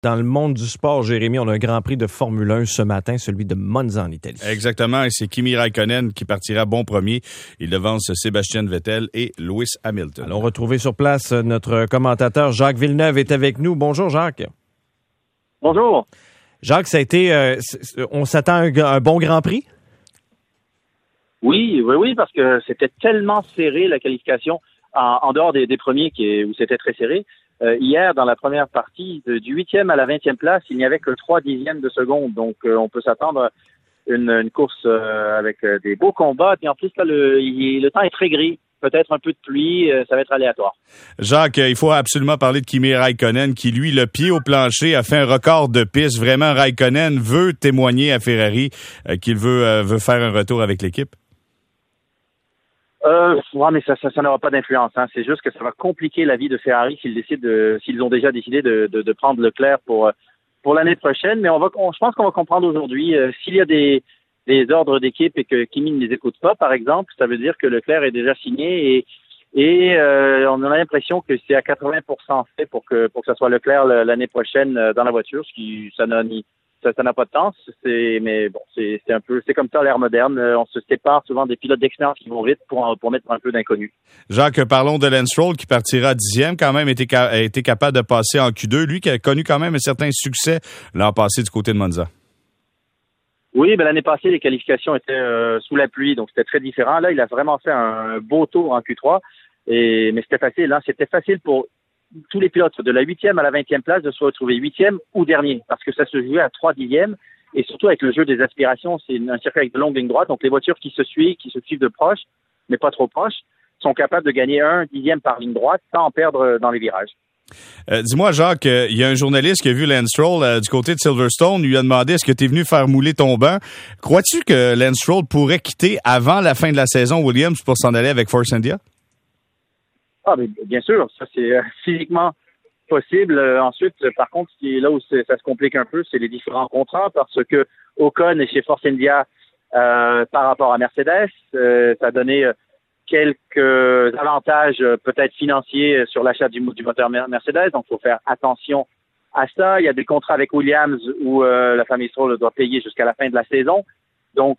Dans le monde du sport, Jérémy, on a un Grand Prix de Formule 1 ce matin, celui de Monza en Italie. Exactement, et c'est Kimi Räikkönen qui partira bon premier. Il devance Sébastien Vettel et Lewis Hamilton. Allons retrouver sur place notre commentateur Jacques Villeneuve est avec nous. Bonjour Jacques. Bonjour. Jacques, ça a été, on s'attend à un bon Grand Prix? Oui, parce que c'était tellement serré la qualification en dehors des premiers où c'était très serré. Hier, dans la première partie, du 8e à la 20e place, il n'y avait que 3 dixièmes de seconde. Donc, on peut s'attendre à une course avec des beaux combats. Et en plus, là, le temps est très gris. Peut-être un peu de pluie, ça va être aléatoire. Jacques, il faut absolument parler de Kimi Räikkönen qui, lui, le pied au plancher, a fait un record de piste. Vraiment, Räikkönen veut témoigner à Ferrari qu'il veut faire un retour avec l'équipe. Ouais, mais ça n'aura pas d'influence. Hein. C'est juste que ça va compliquer la vie de Ferrari s'ils ont déjà décidé de prendre Leclerc pour l'année prochaine. Mais je pense qu'on va comprendre aujourd'hui s'il y a des ordres d'équipe et que Kimi ne les écoute pas, par exemple, ça veut dire que Leclerc est déjà signé et on a l'impression que c'est à 80% fait pour que ça soit Leclerc l'année prochaine dans la voiture, ce qui ça n'a pas de temps. Mais bon, c'est comme ça l'ère moderne. On se sépare souvent des pilotes d'expérience qui vont vite pour mettre un peu d'inconnu. Jacques, parlons de Lance Stroll qui partira 10e, quand même a été capable de passer en Q2. Lui qui a connu quand même un certain succès l'an passé du côté de Monza. Oui, mais l'année passée, les qualifications étaient sous la pluie, donc c'était très différent. Là, il a vraiment fait un beau tour en Q3, mais c'était facile. Là, c'était facile pour tous les pilotes de la 8e à la 20e place de se retrouver 8e ou dernier, parce que ça se jouait à 3 dixièmes, et surtout avec le jeu des aspirations, c'est un circuit avec de longues lignes droites, donc les voitures qui se suivent de proche, mais pas trop proches, sont capables de gagner 1 dixième par ligne droite sans en perdre dans les virages. Dis-moi, Jacques, il y a un journaliste qui a vu Lance Stroll du côté de Silverstone, lui a demandé est-ce que tu es venu faire mouler ton banc. Crois-tu que Lance Stroll pourrait quitter avant la fin de la saison Williams pour s'en aller avec Force India? Ah, mais bien sûr, ça c'est physiquement possible. Ensuite, par contre, là où ça se complique un peu, c'est les différents contrats, parce que Ocon est chez Force India par rapport à Mercedes. Ça a donné quelques avantages peut-être financiers sur l'achat du moteur Mercedes, donc il faut faire attention à ça. Il y a des contrats avec Williams où la famille Stroll doit payer jusqu'à la fin de la saison, donc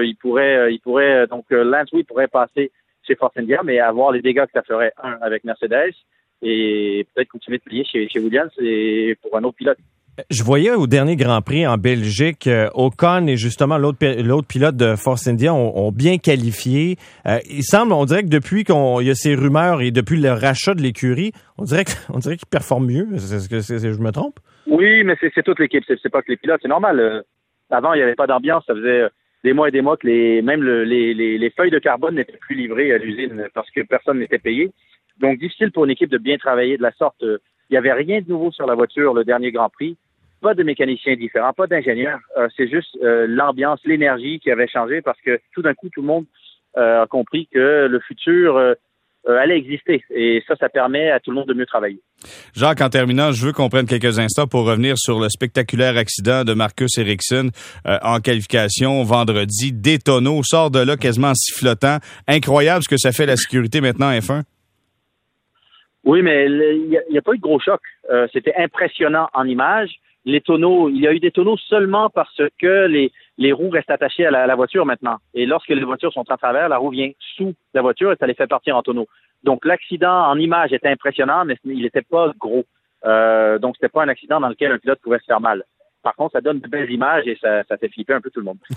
Lance pourrait passer chez Force India, mais avoir les dégâts que ça ferait avec Mercedes et peut-être continuer de payer chez Williams et pour un autre pilote. Je voyais au dernier Grand Prix en Belgique, Ocon et justement l'autre pilote de Force India ont bien qualifié. On dirait que depuis qu'il y a ces rumeurs et depuis le rachat de l'écurie, on dirait qu'ils performent mieux. Est-ce que je me trompe? Oui, mais c'est toute l'équipe, c'est pas que les pilotes, c'est normal. Avant, il n'y avait pas d'ambiance, ça faisait des mois et des mois que les feuilles de carbone n'étaient plus livrées à l'usine parce que personne n'était payé. Donc, difficile pour une équipe de bien travailler de la sorte. Il n'y avait rien de nouveau sur la voiture le dernier Grand Prix. Pas de mécaniciens différents, pas d'ingénieurs. C'est juste l'ambiance, l'énergie qui avait changé parce que tout d'un coup, tout le monde a compris que le futur allait exister. Et ça permet à tout le monde de mieux travailler. Jacques, en terminant, je veux qu'on prenne quelques instants pour revenir sur le spectaculaire accident de Marcus Ericsson en qualification vendredi. Des tonneaux, sort de là quasiment en sifflotant. Incroyable ce que ça fait la sécurité maintenant F1. Oui, mais il n'y a pas eu de gros choc. C'était impressionnant en images. Les tonneaux, il y a eu des tonneaux seulement parce que les roues restent attachées à la voiture maintenant. Et lorsque les voitures sont en travers, la roue vient sous la voiture et ça les fait partir en tonneaux. Donc l'accident en image était impressionnant, mais il n'était pas gros. Donc c'était pas un accident dans lequel un pilote pouvait se faire mal. Par contre, ça donne de belles images et ça fait flipper un peu tout le monde.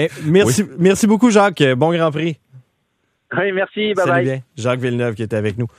Merci beaucoup Jacques. Bon Grand Prix. Oui, merci. Bye Salut bye. bien. Jacques Villeneuve qui était avec nous.